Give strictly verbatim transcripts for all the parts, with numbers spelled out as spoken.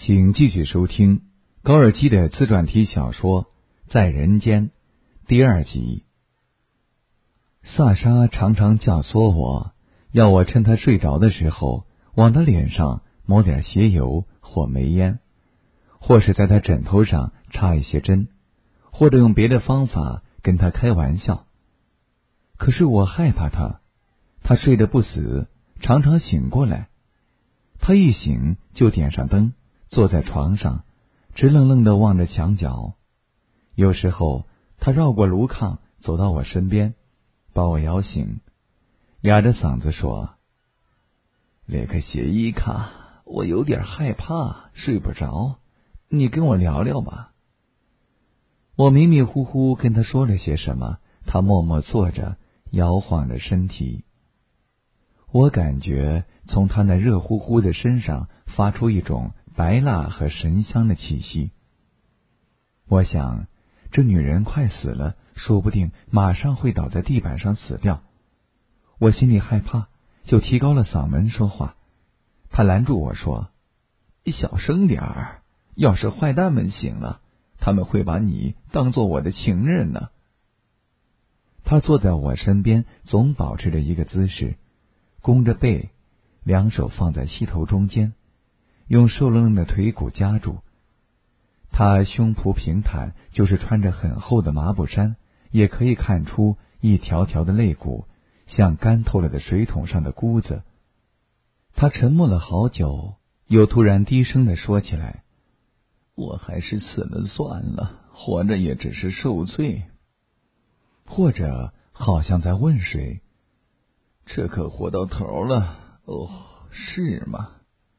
请继续收听高尔基的自传体小说《在人间》第二集。萨莎常常教唆我，要我趁他睡着的时候，往他脸上抹点鞋油或煤烟，或是在他枕头上插一些针，或者用别的方法跟他开玩笑。可是我害怕他，他睡得不死，常常醒过来。他一醒就点上灯，坐在床上，直愣愣地望着墙角。有时候他绕过炉炕，走到我身边，把我摇醒，哑着嗓子说：“列克谢伊卡，我有点害怕，睡不着，你跟我聊聊吧。”我迷迷糊糊跟他说了些什么，他默默坐着，摇晃着身体。我感觉从他那热乎乎的身上发出一种白蜡和神香的气息。我想，这女人快死了，说不定马上会倒在地板上死掉。我心里害怕，就提高了嗓门说话。他拦住我说：“小声点儿，要是坏蛋们醒了，他们会把你当做我的情人呢。”他坐在我身边，总保持着一个姿势，弓着背，两手放在膝头中间，用瘦愣愣的腿骨夹住。他胸脯平坦，就是穿着很厚的麻布衫，也可以看出一条条的肋骨，像干透了的水桶上的箍子。他沉默了好久，又突然低声地说起来：“我还是死了算了，活着也只是受罪。”或者好像在问谁：“这可活到头了，哦，是吗？”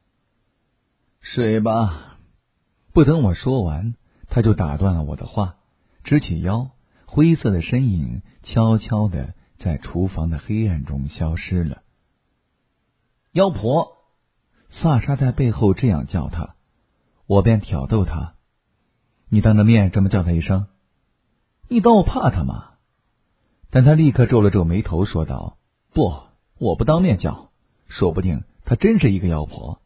睡吧。不等我说完，他就打断了我的话，直起腰，灰色的身影悄悄地在厨房的黑暗中消失了。妖婆，萨莎在背后这样叫他，我便挑逗他：“你当着面这么叫他一声，你当我怕他吗？”但他立刻皱了皱眉头，说道：“不，我不当面叫，说不定他真是一个妖婆。”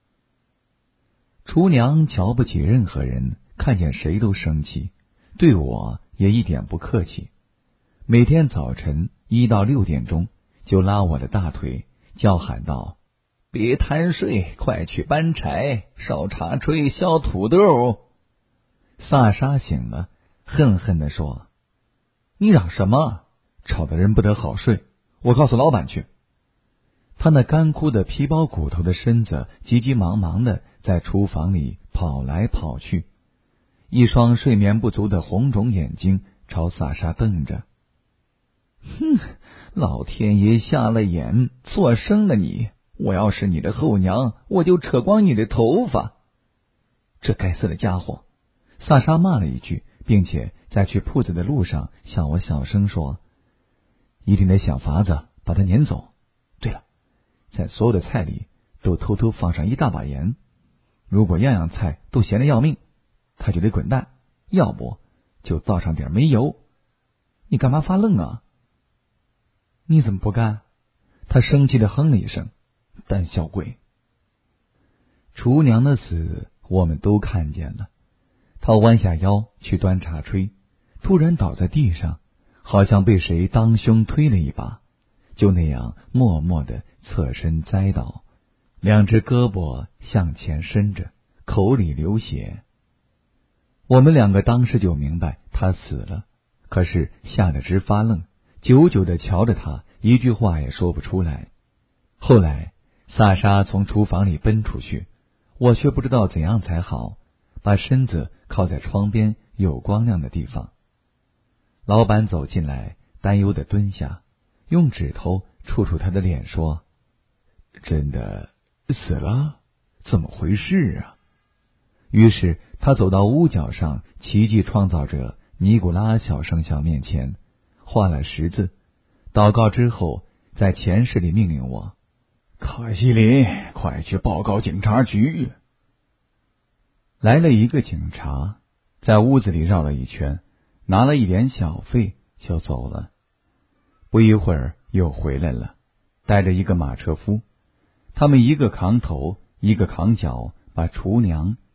厨娘瞧不起任何人，看见谁都生气，对我也一点不客气。每天早晨一到六点钟，就拉我的大腿，叫喊道：“别贪睡，快去搬柴、烧茶炊、削土豆。”萨莎醒了，恨恨地说：“你嚷什么？吵得人不得好睡，我告诉老板去。”他那干枯的皮包骨头的身子急急忙忙的在厨房里跑来跑去，一双睡眠不足的红肿眼睛朝萨莎瞪着。“哼，老天爷瞎了眼，做生了你！我要是你的后娘，我就扯光你的头发！”这该死的家伙！萨莎骂了一句，并且在去铺子的路上向我小声说：“一定得想法子把他撵走。对了，在所有的菜里都偷偷放上一大把盐，如果样样菜都咸得要命，他就得滚蛋，要不就倒上点煤油。你干嘛发愣啊？”“你怎么不干？”他生气地哼了一声：“胆小鬼！”厨娘的死我们都看见了，他弯下腰去端茶炊，突然倒在地上，好像被谁当胸推了一把，就那样默默地侧身栽倒，两只胳膊向前伸着，口里流血。我们两个当时就明白他死了，可是吓得直发愣，久久地瞧着他，一句话也说不出来。后来萨莎从厨房里奔出去，我却不知道怎样才好，把身子靠在窗边有光亮的地方。老板走进来，担忧地蹲下，用指头触触他的脸，说：“真的死了？怎么回事啊？”于是他走到屋角上奇迹创造者尼古拉小圣像面前，画了十字，祷告之后，在前室里命令我：“卡西林，快去报告警察局。”来了一个警察，在屋子里绕了一圈，拿了一点小费就走了。不一会儿又回来了，带着一个马车夫，他们一个扛头，一个扛脚，把厨娘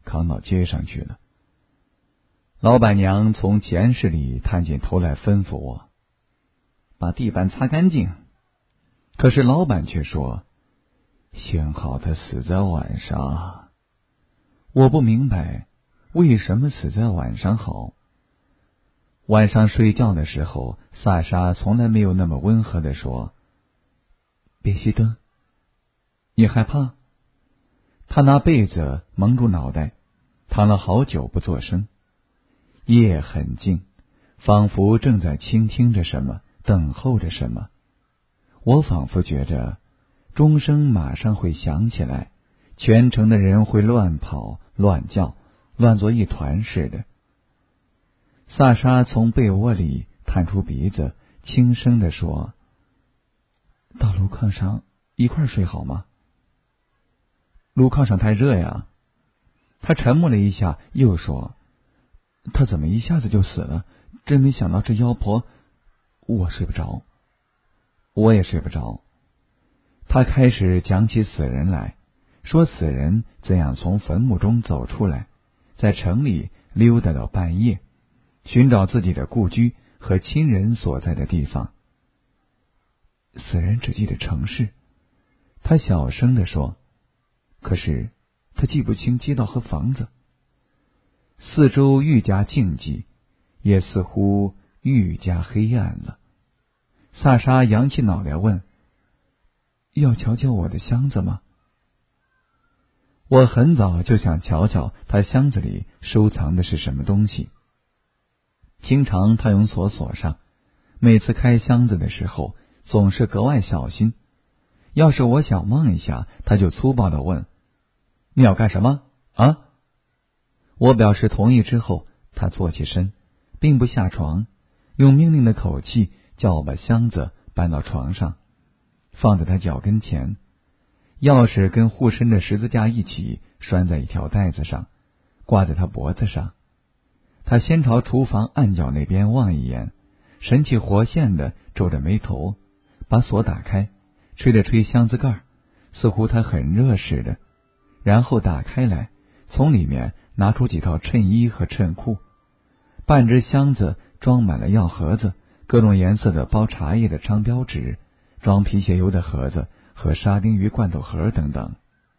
扛到街上去了。老板娘从前室里探进头来吩咐我，把地板擦干净。可是老板却说，幸好他死在晚上。我不明白为什么死在晚上好。晚上睡觉的时候，萨莎从来没有那么温和地说，别熄灯。你害怕？他拿被子蒙住脑袋，躺了好久不作声。夜很静，仿佛正在倾听着什么，等候着什么。我仿佛觉着钟声马上会响起来，全城的人会乱跑乱叫，乱作一团似的。萨莎从被窝里探出鼻子，轻声地说，到炉炕上一块睡好吗？炉炕上太热呀。他沉默了一下，又说，他怎么一下子就死了？真没想到这妖婆。我睡不着。我也睡不着。他开始讲起死人来，说死人怎样从坟墓中走出来，在城里溜达到半夜，寻找自己的故居和亲人所在的地方。死人只记得城市，他小声地说，可是他记不清街道和房子。四周愈加静寂，也似乎愈加黑暗了。萨莎扬起脑袋问，要瞧瞧我的箱子吗？我很早就想瞧瞧他箱子里收藏的是什么东西。经常他用锁锁上，每次开箱子的时候总是格外小心。要是我想望一下，他就粗暴地问，你要干什么啊？我表示同意之后，他坐起身，并不下床，用命令的口气叫我把箱子搬到床上，放在他脚跟前，钥匙跟护身的十字架一起拴在一条带子上，挂在他脖子上。他先朝厨房暗角那边望一眼，神气活现的皱着眉头，把锁打开，吹了吹箱子盖，似乎他很热似的，然后打开来，从里面拿出几套衬衣和衬裤，半只箱子装满了药盒子，各种颜色的包茶叶的商标纸，装皮鞋油的盒子和沙丁鱼罐头盒等等。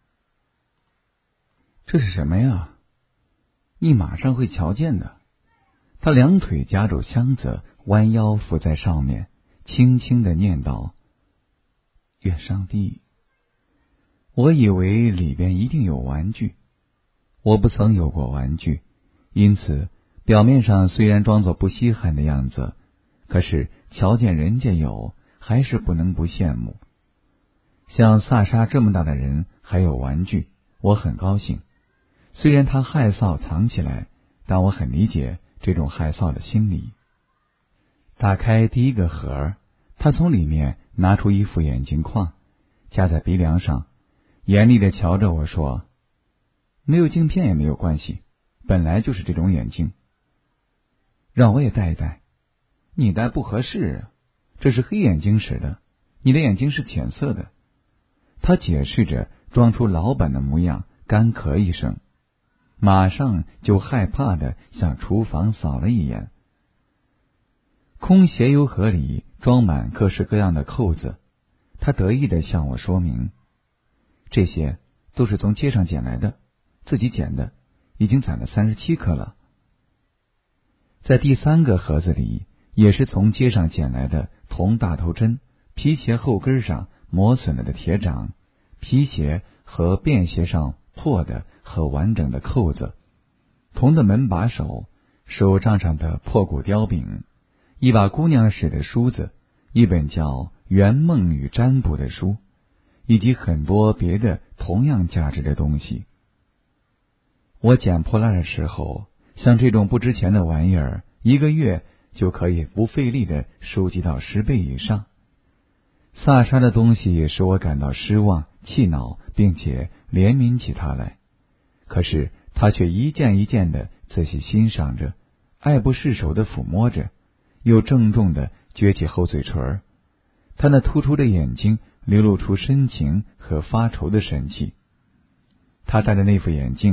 这是什么呀？你马上会瞧见的。他两腿夹住箱子，弯腰伏在上面，轻轻地念道，愿上帝。我以为里边一定有玩具，我不曾有过玩具，因此表面上虽然装作不稀罕的样子，可是瞧见人家有，还是不能不羡慕。像萨莎这么大的人还有玩具，我很高兴。虽然他害臊藏起来，但我很理解这种害臊的心理。打开第一个盒，他从里面拿出一副眼镜框，夹在鼻梁上，严厉地瞧着我说，没有镜片也没有关系，本来就是这种眼镜。让我也戴一戴。你戴不合适，这是黑眼睛使的，你的眼睛是浅色的。他解释着，装出老板的模样，干咳一声，马上就害怕地向厨房扫了一眼。空鞋油盒里装满各式各样的扣子，他得意地向我说明，这些都是从街上捡来的，自己捡的，已经攒了三十七颗了。在第三个盒子里，也是从街上捡来的铜大头针，皮鞋后跟上磨损了的铁掌，皮鞋和便鞋上破的和完整的扣子，铜的门把手，手杖上的破骨雕饼，一把姑娘使的梳子，一本叫《圆梦与占卜》的书，以及很多别的同样价值的东西。我捡破烂的时候，像这种不值钱的玩意儿，一个月就可以不费力的收集到十倍以上。萨莎的东西使我感到失望、气恼，并且怜悯起他来。可是他却一件一件的仔细欣赏着，爱不释手的抚摸着，又郑重的撅起厚嘴唇。他那突出的眼睛流露出深情和发愁的神气。他戴的那副眼镜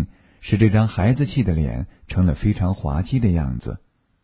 使这张孩子气的脸成了非常滑稽的样子。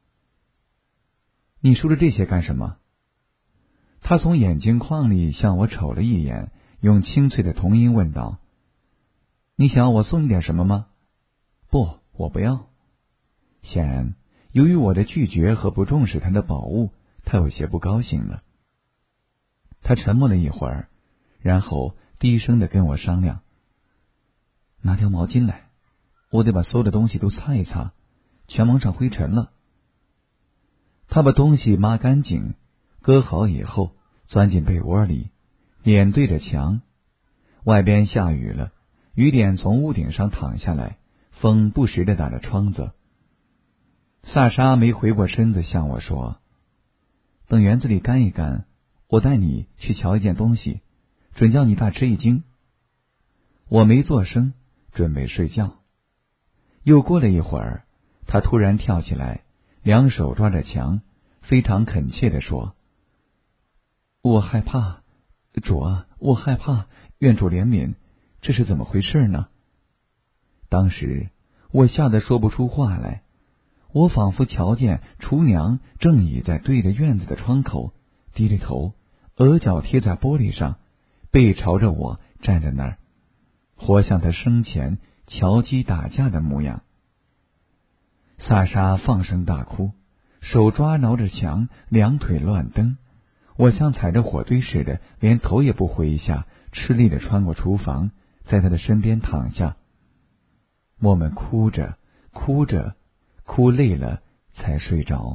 你梳着这些干什么？他从眼镜框里向我瞅了一眼，用清脆的童音问道：你想我送你点什么吗？不，我不要。显然，由于我的拒绝和不重视他的宝物，他有些不高兴了。他沉默了一会儿，然后低声地跟我商量：拿条毛巾来，我得把所有的东西都擦一擦，全蒙上灰尘了。他把东西抹干净，搁好以后，钻进被窝里，脸对着墙。外边下雨了，雨点从屋顶上淌下来，风不时地打着窗子。萨莎没回过身子向我说：等园子里干一干，我带你去瞧一件东西，准叫你大吃一惊。我没作声，准备睡觉。又过了一会儿，他突然跳起来，两手抓着墙，非常恳切地说：我害怕，主啊，我害怕，愿主怜悯，这是怎么回事呢？当时我吓得说不出话来，我仿佛瞧见厨娘正倚在对着院子的窗口，低着头，额角贴在玻璃上，背朝着我站在那儿，活像他生前乔鸡打架的模样。萨莎放声大哭，手抓挠着墙，两腿乱蹬。我像踩着火堆似的，连头也不回一下，吃力地穿过厨房，在他的身边躺下。我们哭着哭着，哭累了才睡着。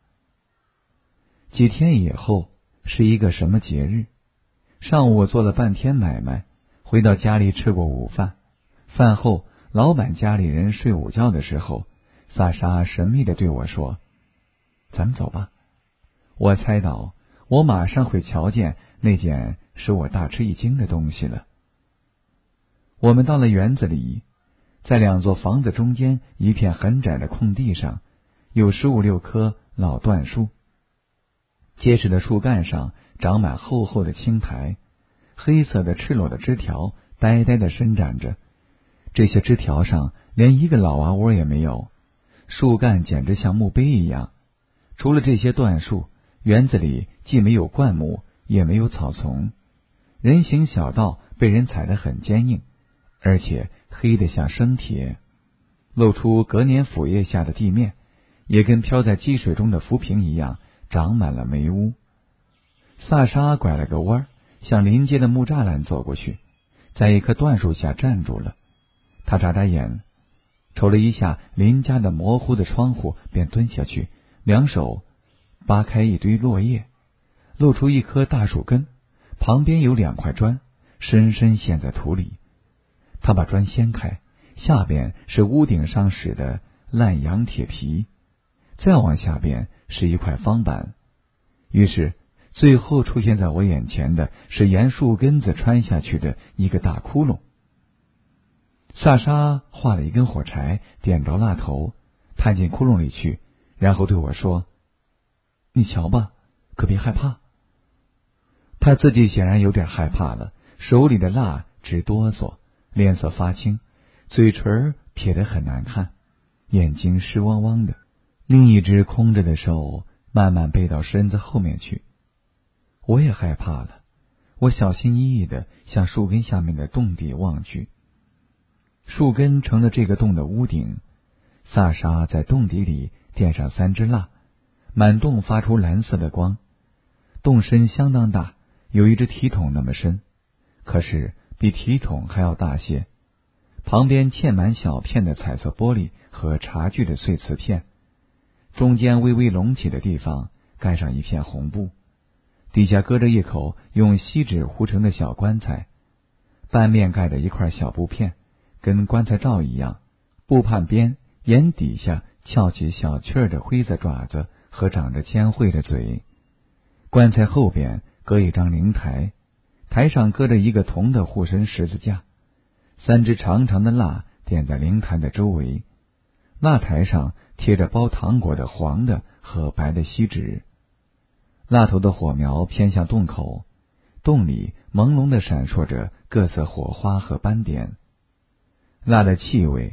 几天以后是一个什么节日？上午我做了半天买卖，回到家里吃过午饭。饭后，老板家里人睡午觉的时候，萨莎神秘地对我说：咱们走吧。我猜到我马上会瞧见那件使我大吃一惊的东西了。我们到了园子里，在两座房子中间一片很窄的空地上，有十五六棵老椴树，结实的树干上长满厚厚的青苔，黑色的赤裸的枝条呆呆地伸展着，这些枝条上连一个老娃窝也没有，树干简直像墓碑一样。除了这些椴树，园子里既没有灌木，也没有草丛，人行小道被人踩得很坚硬，而且黑得像生铁，露出隔年腐叶下的地面，也跟飘在积水中的浮萍一样，长满了霉污。萨莎拐了个弯，向临街的木栅栏走过去，在一棵椴树下站住了。他眨眨眼，瞅了一下邻家的模糊的窗户，便蹲下去，两手扒开一堆落叶，露出一棵大树根，旁边有两块砖，深深陷在土里。他把砖掀开，下边是屋顶上使的烂羊铁皮，再往下边是一块方板。于是最后出现在我眼前的是沿树根子穿下去的一个大窟窿。萨莎画了一根火柴，点着蜡头，探进窟窿里去，然后对我说：你瞧吧，可别害怕。他自己显然有点害怕了，手里的蜡直哆嗦，脸色发青，嘴唇撇得很难看，眼睛湿汪汪的，另一只空着的手慢慢背到身子后面去。我也害怕了，我小心翼翼地向树根下面的洞底望去。树根成了这个洞的屋顶，萨莎在洞底里点上三支蜡，满洞发出蓝色的光。洞深相当大，有一只提桶那么深，可是比提桶还要大些。旁边嵌满小片的彩色玻璃和茶具的碎瓷片，中间微微隆起的地方盖上一片红布，底下搁着一口用锡纸糊成的小棺材，半面盖着一块小布片，跟棺材罩一样，布畔边眼底下翘起小雀儿的灰色爪子和长着尖喙的嘴。棺材后边搁一张灵台，台上搁着一个铜的护身十字架，三支长长的蜡点在灵台的周围，蜡台上贴着包糖果的黄的和白的锡纸。蜡头的火苗偏向洞口，洞里朦胧地闪烁着各色火花和斑点。蜡的气味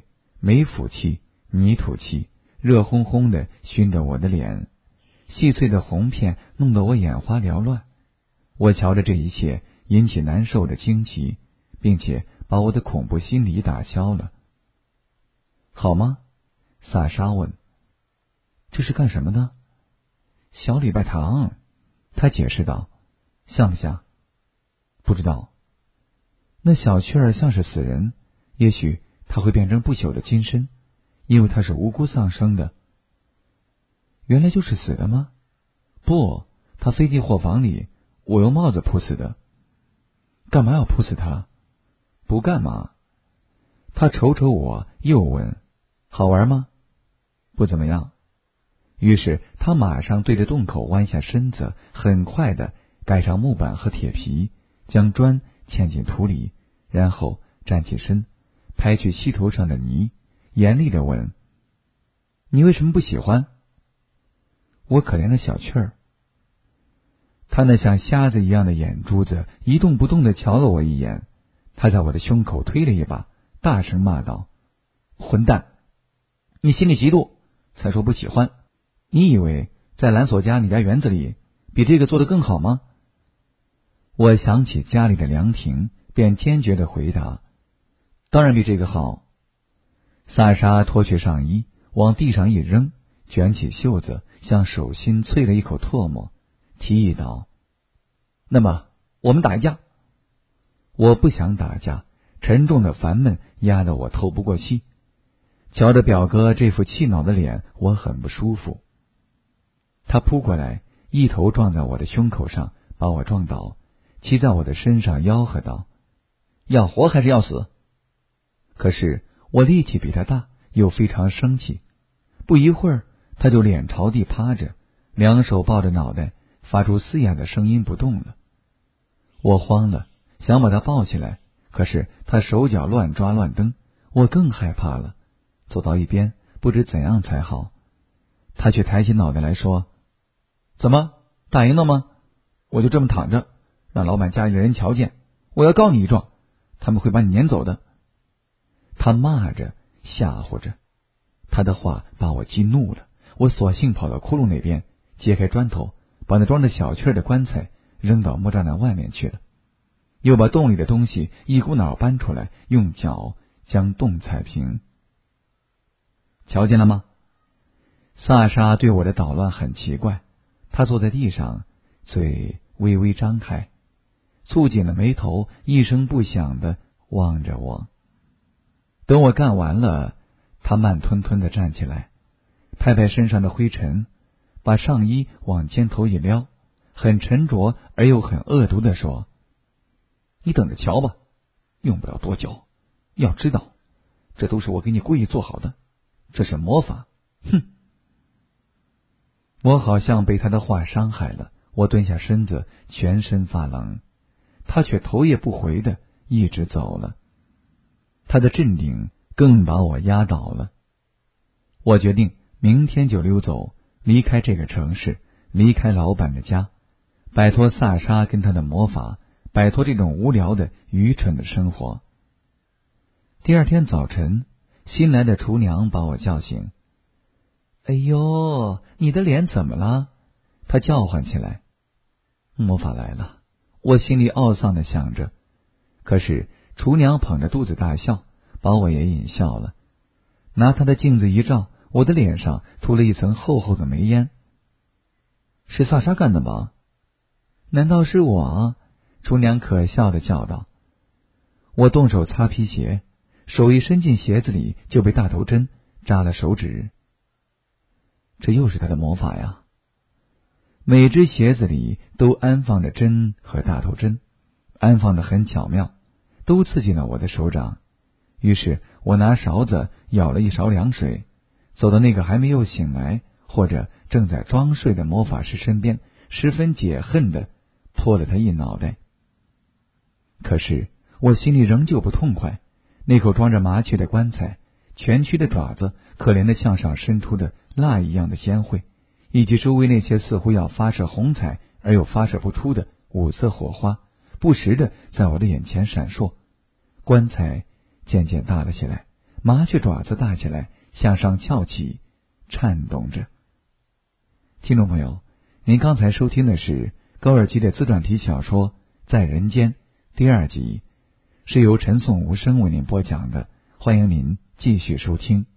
煤腐气、泥土气热烘烘的熏着我的脸，细碎的红片弄得我眼花缭乱。我瞧着这一切，引起难受的惊奇，并且把我的恐怖心理打消了。好吗？萨莎问。这是干什么的？小礼拜堂，他解释道。像不像？不知道。那小雀儿像是死人，也许他会变成不朽的金身，因为他是无辜丧生的。原来就是死的吗？不，他飞进货房里，我用帽子扑死的。干嘛要扑死他？不干嘛。他瞅瞅我，又问：好玩吗？不怎么样。于是他马上对着洞口弯下身子，很快的盖上木板和铁皮，将砖嵌进土里，然后站起身，拍去膝头上的泥，严厉的问：你为什么不喜欢？我可怜的小雀儿。他那像瞎子一样的眼珠子一动不动的瞧了我一眼，他在我的胸口推了一把，大声骂道：混蛋，你心里嫉妒才说不喜欢，你以为在兰索家你家园子里比这个做得更好吗？我想起家里的凉亭，便坚决的回答：当然比这个好。萨莎脱去上衣，往地上一扔，卷起袖子，向手心啐了一口唾沫，提议道：那么我们打一架。我不想打架，沉重的烦闷压得我透不过气。瞧着表哥这副气恼的脸，我很不舒服。他扑过来，一头撞在我的胸口上，把我撞倒，骑在我的身上吆喝道：要活还是要死？可是我力气比他大，又非常生气。不一会儿，他就脸朝地趴着，两手抱着脑袋，发出嘶哑的声音不动了。我慌了，想把他抱起来，可是他手脚乱抓乱蹬，我更害怕了，走到一边，不知怎样才好。他却抬起脑袋来说：怎么，打赢了吗？我就这么躺着，让老板家里的人瞧见，我要告你一状，他们会把你撵走的。他骂着，吓唬着，他的话把我激怒了。我索性跑到窟窿那边，揭开砖头，把那装着小雀的棺材扔到木栅栏外面去了，又把洞里的东西一股脑搬出来，用脚将洞踩平。瞧见了吗？萨莎对我的捣乱很奇怪，他坐在地上，嘴微微张开，蹙紧了眉头，一声不响地望着我。等我干完了，他慢吞吞地站起来，拍拍身上的灰尘，把上衣往肩头一撩，很沉着而又很恶毒地说：你等着瞧吧，用不了多久，要知道这都是我给你故意做好的，这是魔法。哼！我好像被他的话伤害了，我蹲下身子，全身发冷。他却头也不回的一直走了，他的镇定更把我压倒了。我决定明天就溜走，离开这个城市，离开老板的家，摆脱萨莎跟他的魔法，摆脱这种无聊的愚蠢的生活。第二天早晨，新来的厨娘把我叫醒。哎呦，你的脸怎么了？她叫唤起来。魔法来了，我心里懊丧的想着。可是厨娘捧着肚子大笑，把我也引笑了。拿她的镜子一照，我的脸上涂了一层厚厚的煤烟。是萨莎干的吧？难道是我？厨娘可笑的叫道。我动手擦皮鞋，手一伸进鞋子里，就被大头针扎了手指。这又是他的魔法呀！每只鞋子里都安放着针和大头针，安放的很巧妙，都刺进了我的手掌。于是我拿勺子舀了一勺凉水，走到那个还没有醒来或者正在装睡的魔法师身边，十分解恨的泼了他一脑袋。可是我心里仍旧不痛快，那口装着麻雀的棺材，蜷曲的爪子，可怜的向上伸出的蜡一样的尖喙，以及周围那些似乎要发射虹彩而又发射不出的五色火花，不时的在我的眼前闪烁。棺材渐渐大了起来， 麻雀爪子大起来，向上翘起，颤动着。听众朋友，您刚才收听的是高尔基的自传体小说《在人间》第二集，是由陈颂无声为您播讲的，欢迎您继续收听。